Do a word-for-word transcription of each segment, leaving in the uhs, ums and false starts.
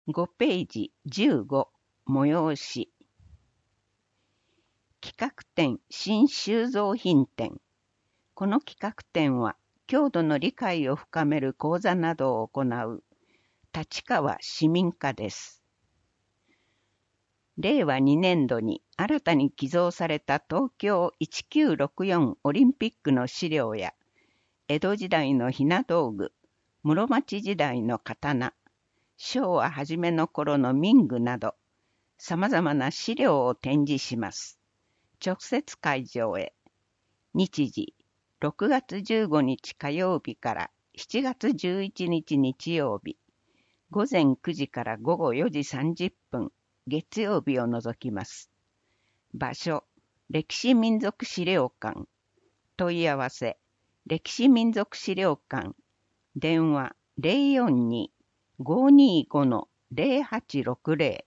ごページじゅうご催し企画展新収蔵品展。この企画展は郷土の理解を深める講座などを行う立川市民課です。れいわにねんどに新たに寄贈された東京せんきゅうひゃくろくじゅうよんオリンピックの資料や江戸時代のひな道具、室町時代の刀、昭和初めの頃の民具など、様々な資料を展示します。直接会場へ。日時、ろくがつじゅうごにち火曜日からしちがつじゅういちにち日曜日、午前くじから午後よじさんじゅっぷん、月曜日を除きます。場所、歴史民族資料館。問い合わせ、歴史民族資料館。電話、ゼロよんに ごーにーご ゼロはちろくゼロ。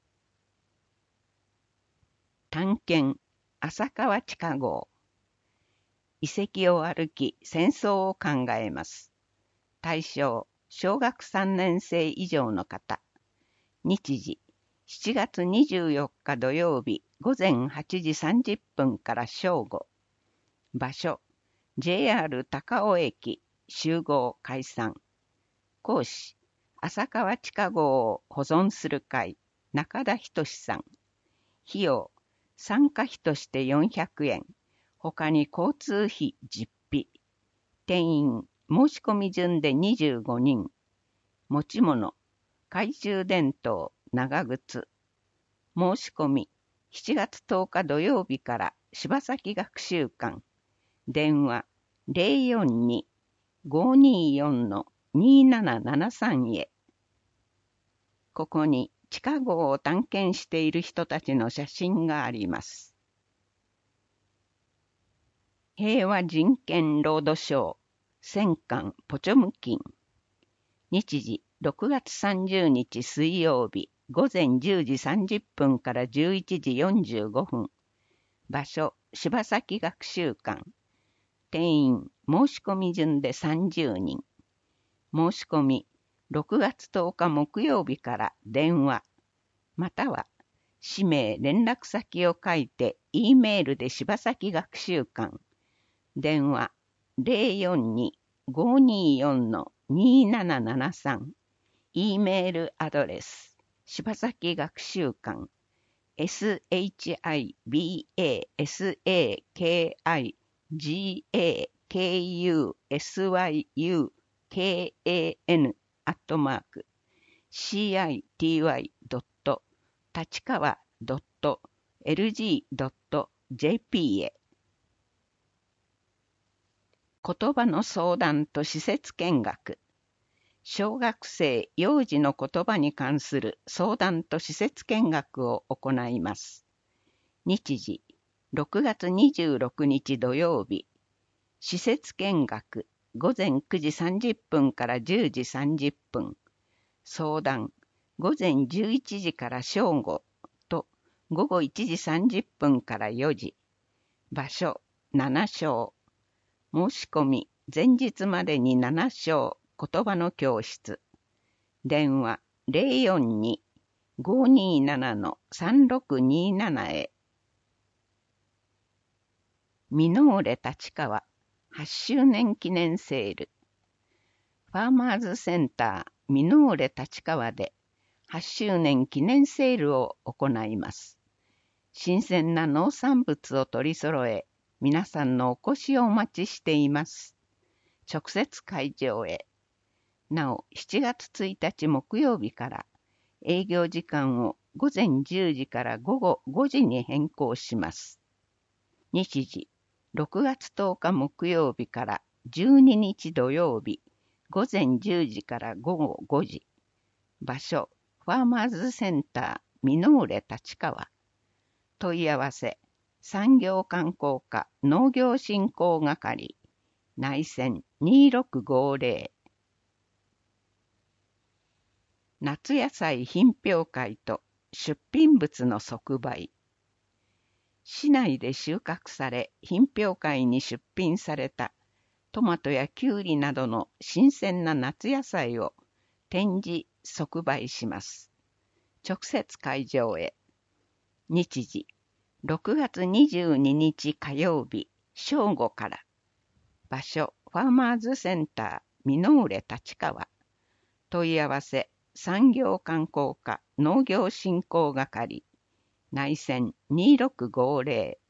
探検、浅川地下壕。遺跡を歩き、戦争を考えます。対象、小学さんねんせい以上の方。日時、しちがつにじゅうよっか土曜日、午前はちじさんじゅっぷんから正午。場所、ジェイアール 高尾駅、集合解散。講師、浅川地下壕を保存する会、中田仁さん。費用、参加費としてよんひゃくえん。他に交通費実費。定員、申し込み順でにじゅうごにん。持ち物、懐中電灯、長靴。申し込み、しちがつとおか土曜日から柴崎学習館。電話、ゼロよんに ごーにーよん にーななななさん へ。ここに地下壕を探検している人たちの写真があります。平和人権ロードショー、戦艦ポチョムキン。日時、ろくがつさんじゅうにち水曜日、午前じゅうじさんじゅっぷんからじゅういちじよんじゅうごふん。場所、柴崎学習館。定員、申し込み順でさんじゅうにん。申し込み、ろくがつとおか木曜日から電話、または、氏名、連絡先を書いて、E メールで柴崎学習館。電話、ゼロよんに ごーにーよん にーななななさん。E メールアドレス、柴崎学習館。シバサキガクシュウカンアットマーク シーアイティーワイ ドット 立川 ドット エルジー ドット ジェーピー へ。言葉の相談と施設見学。小学生幼児の言葉に関する相談と施設見学を行います。日時、ろくがつにじゅうろくにち土曜日。施設見学、午前くじさんじゅっぷんからじゅうじさんじゅっぷん。相談、午前じゅういちじから正午と午後いちじさんじゅっぷんからよじ。場所、なな章。申し込み、前日までになな章。言葉の教室。電話、ゼロよんに ごーにーなな さんろくにーなな へ。ミノーレ立川はっしゅうねん記念セール。ファーマーズセンターミノーレ立川ではっしゅうねん記念セールを行います。新鮮な農産物を取り揃え、皆さんのお越しをお待ちしています。直接会場へ。なお、しちがつついたち木曜日から営業時間を午前じゅうじから午後ごじに変更します。日時、ろくがつとおか木曜日からじゅうににち土曜日、午前じゅうじから午後ごじ。場所、ファーマーズセンター、ミノーレ立川。問い合わせ、産業観光課農業振興係、内線にろくごゼロ。夏野菜品評会と出品物の即売。市内で収穫され品評会に出品されたトマトやキュウリなどの新鮮な夏野菜を展示、 即売します。直接会場へ。日時、ろくがつにじゅうににち火曜日、正午から。場所、ファーマーズセンター、箕浦立川。問い合わせ、産業観光課農業振興係。内線にーろくごーぜろ。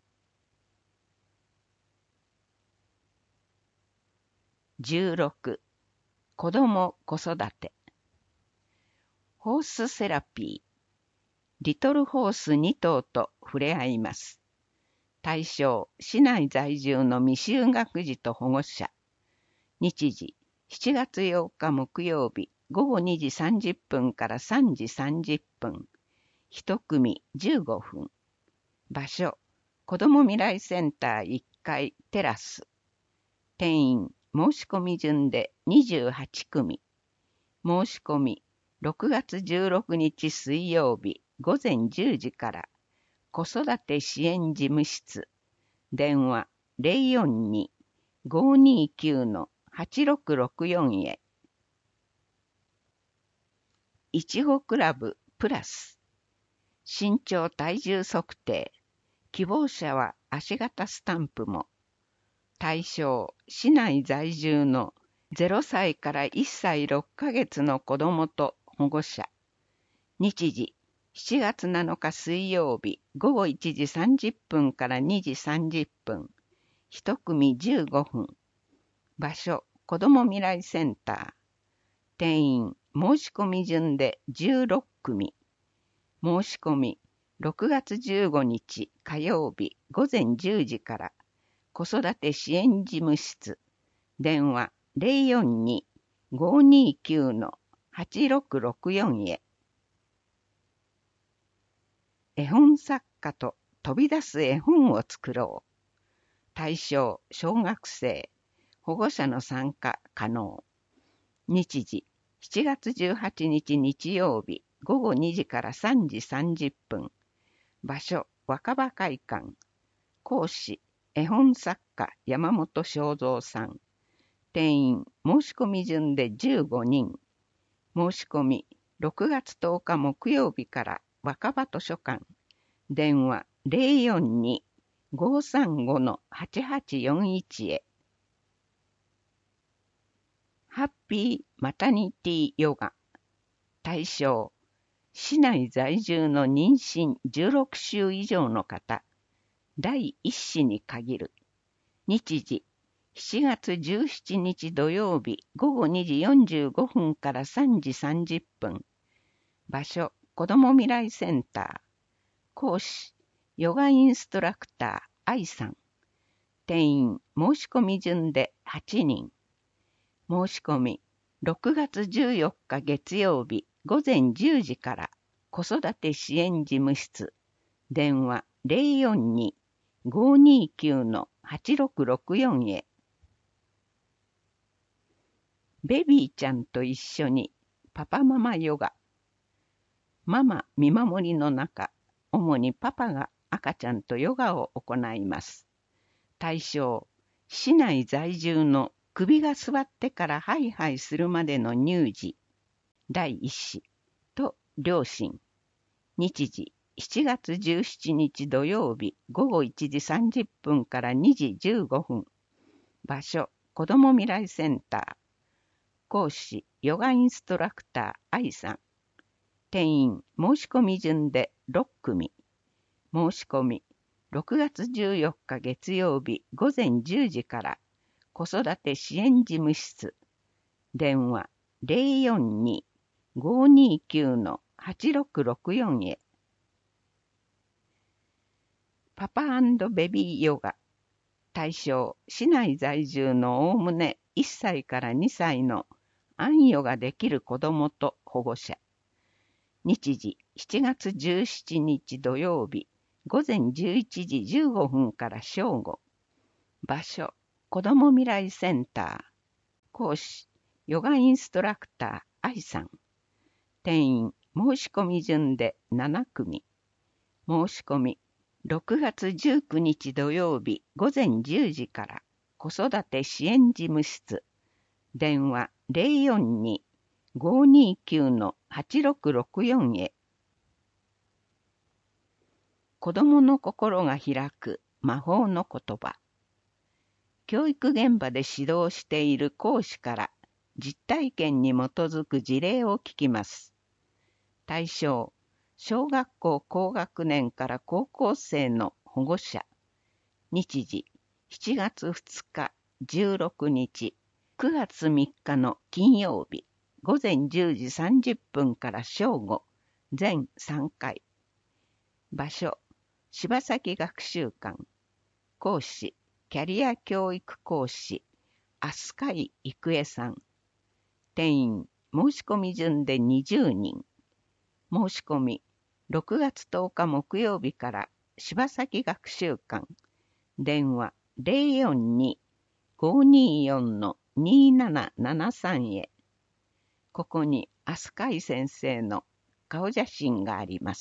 じゅうろく、子ども子育て。ホースセラピー。リトルホースにとうと触れ合います。対象、市内在住の未就学児と保護者。日時、しちがつようか木曜日、ごごにじさんじゅっぷんからさんじさんじゅっぷん。一組じゅうごふん。場所、子ども未来センターいっかいテラス。定員、申し込み順でにじゅうはちくみ。申し込み、ろくがつじゅうろくにち水曜日ごぜんじゅうじから。子育て支援事務室。電話 ゼロよんにーごーにーきゅうのはちろくろくよん へ。いちごクラブプラス。身長体重測定。希望者は足型スタンプも。対象、市内在住のゼロさいからいっさいろっかげつの子どもと保護者。日時、しちがつなのか水曜日ごごいちじさんじゅっぷんからにじさんじゅっぷん。一組じゅうごふん。場所、子ども未来センター。定員、申し込み順でじゅうろっくみ。申し込み、ろくがつじゅうごにち火曜日ごぜんじゅうじから。子育て支援事務室。電話 ゼロよんにーごーにーきゅうのはちろくろくよん へ。絵本作家と飛び出す絵本を作ろう。対象、小学生。保護者の参加可能。日時、しちがつじゅうはちにち日曜日ごごにじからさんじさんじゅっぷん。場所、若葉会館。講師、絵本作家山本正蔵さん。定員、申し込み順でじゅうごにん。申し込み、ろくがつとおか木曜日から若葉図書館。電話 ゼロよんにーごーさんごのはちはちよんいち へ。ハッピーマタニティヨガ。対象、市内在住の妊娠じゅうろくしゅう以上の方。第一子に限る。日時、しちがつじゅうしちにち土曜日ごごにじよんじゅうごふんからさんじさんじゅっぷん。場所、子ども未来センター。講師、ヨガインストラクター、愛さん。定員、申し込み順ではちにん。申し込み、ろくがつじゅうよっか月曜日ごぜんじゅうじから。子育て支援事務室。電話 ゼロよんにーごーにーきゅうのはちろくろくよん へ。ベビーちゃんと一緒にパパママヨガ。ママ見守りの中、主にパパが赤ちゃんとヨガを行います。対象、市内在住の首が座ってからハイハイするまでの乳児、第一子と両親。日時、しちがつじゅうしちにち土曜日ごごいちじさんじゅっぷんからにじじゅうごふん。場所、子ども未来センター。講師、ヨガインストラクター、愛さん。定員、申し込み順でろっくみ。申し込み、ろくがつじゅうよっか月曜日ごぜんじゅうじから。子育て支援事務室。電話 ゼロよんにーごーにーきゅうのはちろくろくよん へ。パパ&ベビーヨガ。対象、市内在住のおおむねいっさいからにさいの安ヨができる子どもと保護者。日時、しちがつじゅうしちにち土曜日ごぜんじゅういちじじゅうごふんから正午。場所、子ども未来センター。講師、ヨガインストラクター、愛さん。定員、申し込み順でななくみ。申し込み、ろくがつじゅうくにち土曜日ごぜんじゅうじから子育て支援事務室。電話 ゼロよんにごーにーきゅうのはちろくろくよん へ。子供の心が開く魔法の言葉。教育現場で指導している講師から実体験に基づく事例を聞きます。対象、小学校高学年から高校生の保護者。日時、しちがつふつか、じゅうろくにち、くがつみっかの金曜日、ごぜんじゅうじさんじゅっぷんから正午、全さんかい。場所、柴崎学習館。講師、キャリア教育講師、飛鳥井郁恵さん。定員、申し込み順でにじゅうにん。申し込み、ろくがつとおか木曜日から柴崎学習館。電話、ゼロよんに ごーにーよん にーななななさん へ。ここに飛鳥井先生の顔写真があります。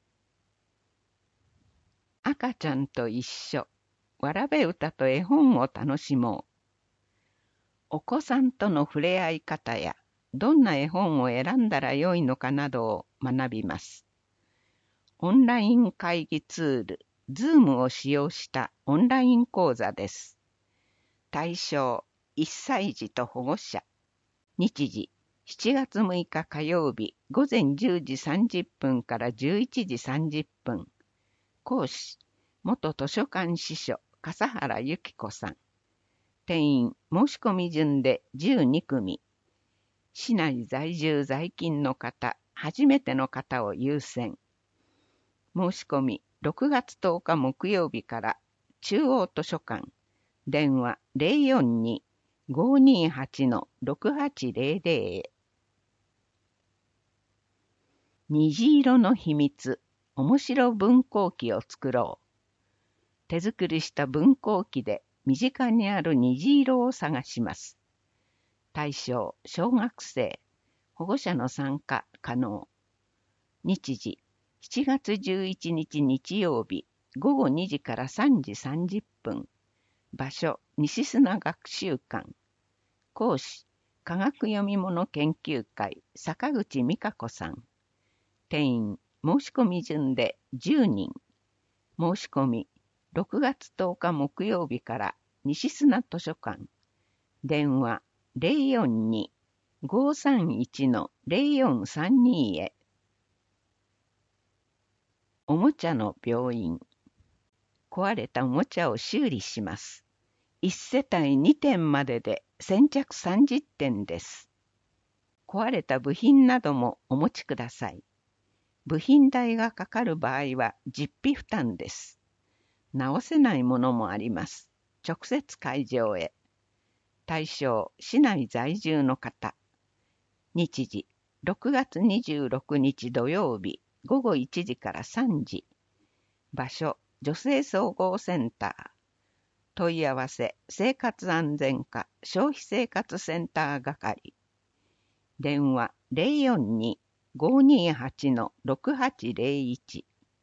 赤ちゃんと一緒。わらべ歌と絵本を楽しもう。お子さんとの触れ合い方や、どんな絵本を選んだらよいのかなどを学びます。オンライン会議ツール、Zoom を使用したオンライン講座です。対象、いっさい児と保護者。日時、しちがつむいか火曜日、ごぜんじゅうじさんじゅっぷんからじゅういちじさんじゅっぷん。講師、元図書館司書、笠原由紀子さん。定員、申し込み順でじゅうにくみ。市内在住在勤の方、初めての方を優先。申し込み、ろくがつとおか木曜日から中央図書館。電話 ゼロよんに ごーにーはち ろくはちゼロゼロ へ。虹色の秘密、面白文庫記を作ろう。手作りした文庫記で身近にある虹色を探します。対象、小学生、保護者の参加可能。日時、しちがつじゅういちにち日曜日、ごごにじからさんじさんじゅっぷん。場所、西砂学習館。講師、科学読み物研究会、坂口美香子さん。定員、申し込み順でじゅうにん。申し込み、ろくがつとおか木曜日から西砂図書館。電話、ゼロよんに ごーさんいち ゼロよんさんに へ。おもちゃの病院。壊れたおもちゃを修理します。いちせたいにてんまでで先着さんじゅってんです。壊れた部品などもお持ちください。部品代がかかる場合は実費負担です。直せないものもあります。直接会場へ。対象、市内在住の方。日時、ろくがつにじゅうろくにち土曜日、ごごいちじからさんじ。場所、女性総合センター。問い合わせ、生活安全課消費生活センター係。電話、ゼロよんに ごーにーはち ろくはちゼロいち。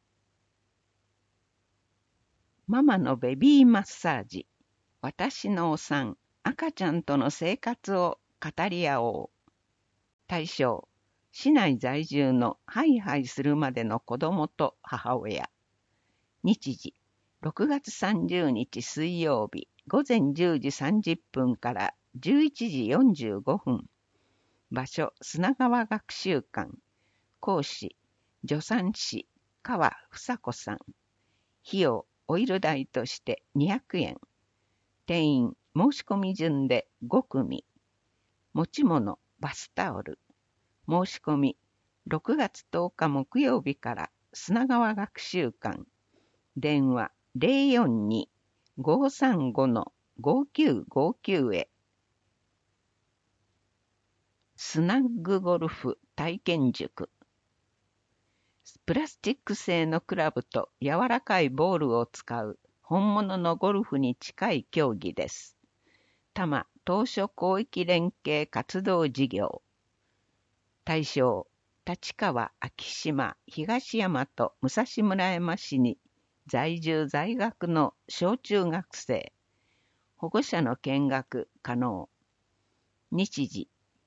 ママのベビーマッサージ。私のお産、赤ちゃんとの生活を語り合おう。対象、市内在住のハイハイするまでの子供と母親。日時、ろくがつさんじゅうにち水曜日、ごぜんじゅうじさんじゅっぷんからじゅういちじよんじゅうごふん。場所、砂川学習館。講師、助産師、川房子さん。費用、オイル代としてにひゃくえん。定員、申し込み順でごくみ。持ち物、バスタオル。申し込み、ろくがつとおか木曜日から砂川学習館。電話、ゼロよんに ごーさんご ごーきゅうごーきゅう へ。スナッグゴルフ体験塾。プラスチック製のクラブと柔らかいボールを使う本物のゴルフに近い競技です。多摩島嶼広域連携活動事業。対象、立川、昭島、東大和、武蔵村山市に在住在学の小中学生。保護者の見学可能。日時、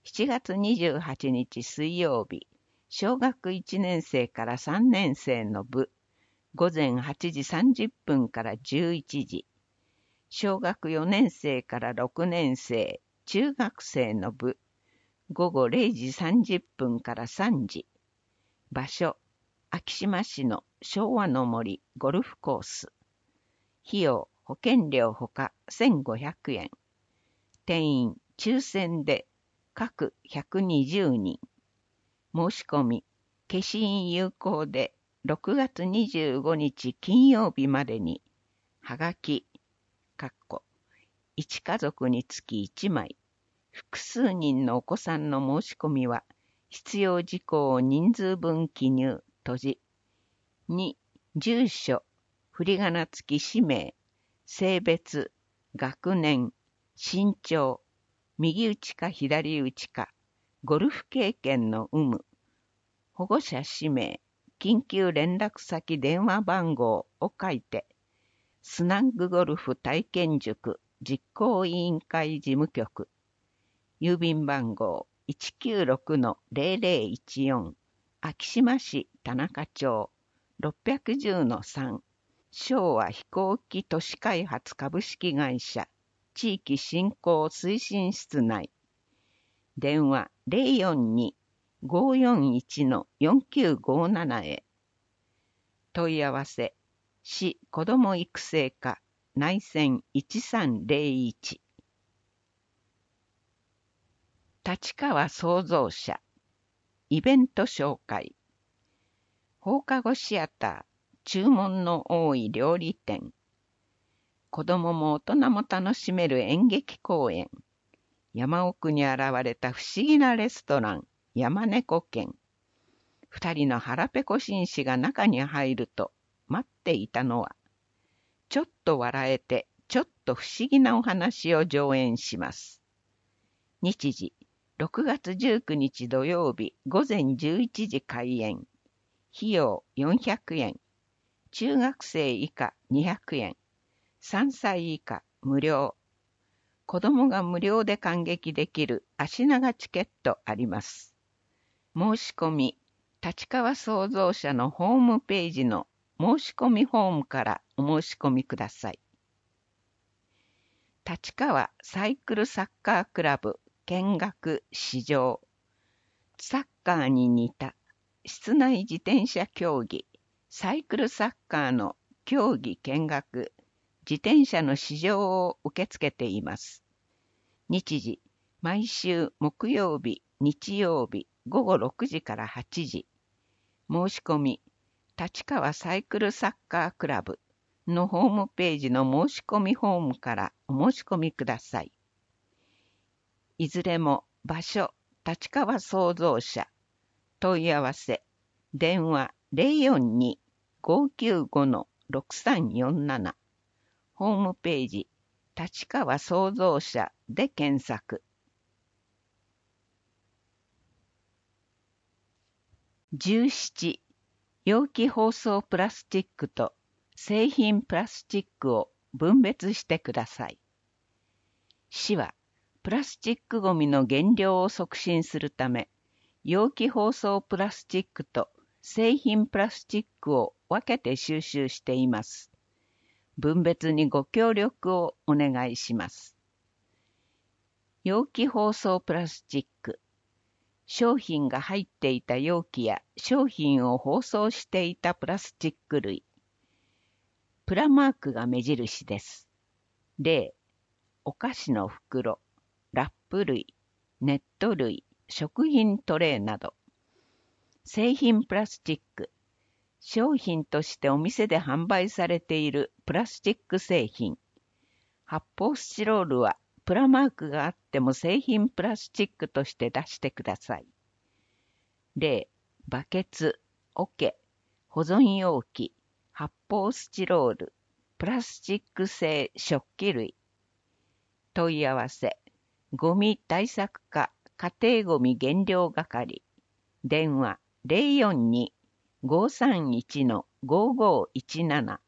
しちがつにじゅうはちにち水曜日、小学いちねん生からさんねん生の部、ごぜんはちじさんじゅっぷんからじゅういちじ、小学よねん生からろくねん生、中学生の部、ごごれいじさんじゅっぷんからさんじ、場所、昭島市の昭和の森ゴルフコース。費用、保険料ほかせんごひゃくえん。定員、抽選で各ひゃくにじゅうにん。申し込み、消印有効でろくがつにじゅうごにち金曜日までに、はがき、かっこ、いち家族につきいちまい、複数人のお子さんの申し込みは、必要事項を人数分記入、閉じ。に、住所、振り仮名付き氏名、性別、学年、身長、右打ちか左打ちか、ゴルフ経験の有無、保護者氏名、緊急連絡先電話番号を書いて、スナッグゴルフ体験塾実行委員会事務局、郵便番号 いちきゅうろくのぜろぜろいちよん、昭島市田中町 ろっぴゃくじゅうのさん、昭和飛行機都市開発株式会社地域振興推進室内。電話 ぜろよんに ごーよんいちのよんきゅうごなな へ。問い合わせ、市子ども育成課内線いちさんぜろいち。立川創造社、イベント紹介。放課後シアター、注文の多い料理店。子供も大人も楽しめる演劇公演。山奥に現れた不思議なレストラン、山猫軒。二人の腹ペコ紳士が中に入ると、待っていたのは、ちょっと笑えて、ちょっと不思議なお話を上演します。日時、ろくがつじゅうくにち土曜日ごぜんじゅういちじ開演。費用よんひゃくえん。中学生以下にひゃくえん。さんさい以下無料。子供が無料で観劇できる足長チケットあります。申し込み、立川創造社のホームページの申し込みフォームからお申し込みください。立川サイクルサッカークラブ見学試乗。サッカーに似た室内自転車競技、サイクルサッカーの競技見学、自転車の試乗を受け付けています。日時、毎週木曜日、日曜日、ごごろくじからはちじ。申し込み、立川サイクルサッカークラブのホームページの申し込みフォームからお申し込みください。いずれも場所、立川創造社。問い合わせ、電話 ぜろよんに ごーきゅうごのろくさんよんなな。ホームページ、立川創造社で検索。じゅうなな、容器包装プラスチックと製品プラスチックを分別してください。市は、プラスチックごみの減量を促進するため、容器包装プラスチックと製品プラスチックを分けて収集しています。分別にご協力をお願いします。容器包装プラスチック。商品が入っていた容器や商品を包装していたプラスチック類。プラマークが目印です。例、お菓子の袋、ラップ類、ネット類、食品トレイなど。製品プラスチック。商品としてお店で販売されているプラスチック製品。発泡スチロールはプラマークがあっても製品プラスチックとして出してください。例、バケツ、桶、保存容器、発泡スチロール、プラスチック製食器類。問い合わせ、ゴミ対策課家庭ゴミ減量係。電話 ぜろよんに ごーさんいちのごーごーいちなな。